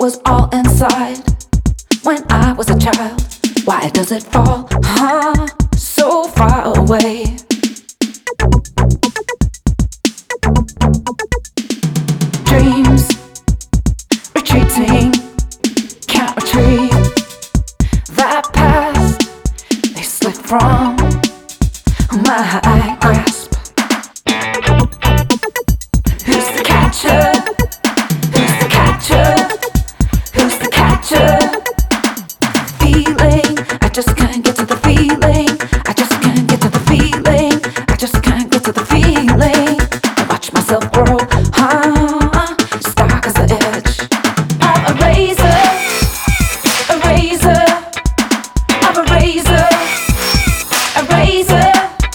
was all inside when I was a child. Why does it fall, so far away? Dreams retreating, can't retrieve that past. They slip from my grasp. Who's the catcher? Who's the catcher? Who's the catcher? Feeling, I just can't get to the feeling. I just can't get to the feeling. I just can't get to the feeling. I watch myself grow, stark as the edge of a razor, a razor, of a razor, a razor.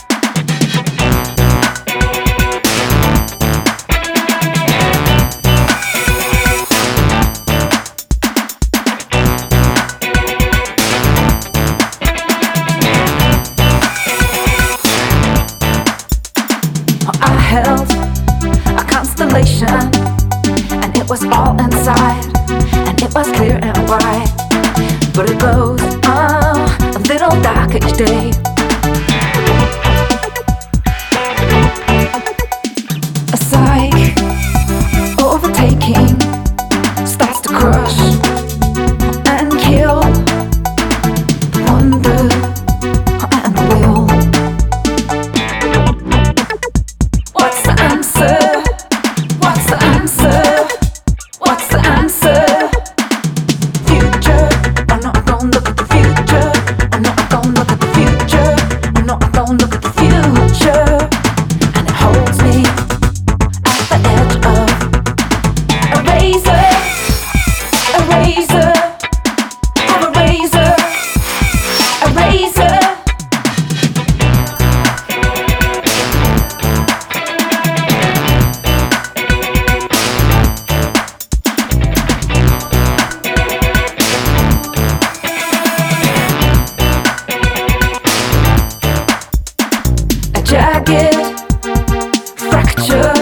I held a constellation, and it was all inside, and it was clear and bright, but it glows a little dark each day. A psych overtaking starts to crush and kill the wonder and the will. What's the answer? What's the answer? What's the answer? Future. Oh no, I don't look at the future. Oh no, I don't look at the future. Oh no, I don't look at the future. And it holds me at the edge of a razor, a razor, of a razor, a razor. A jagged fracture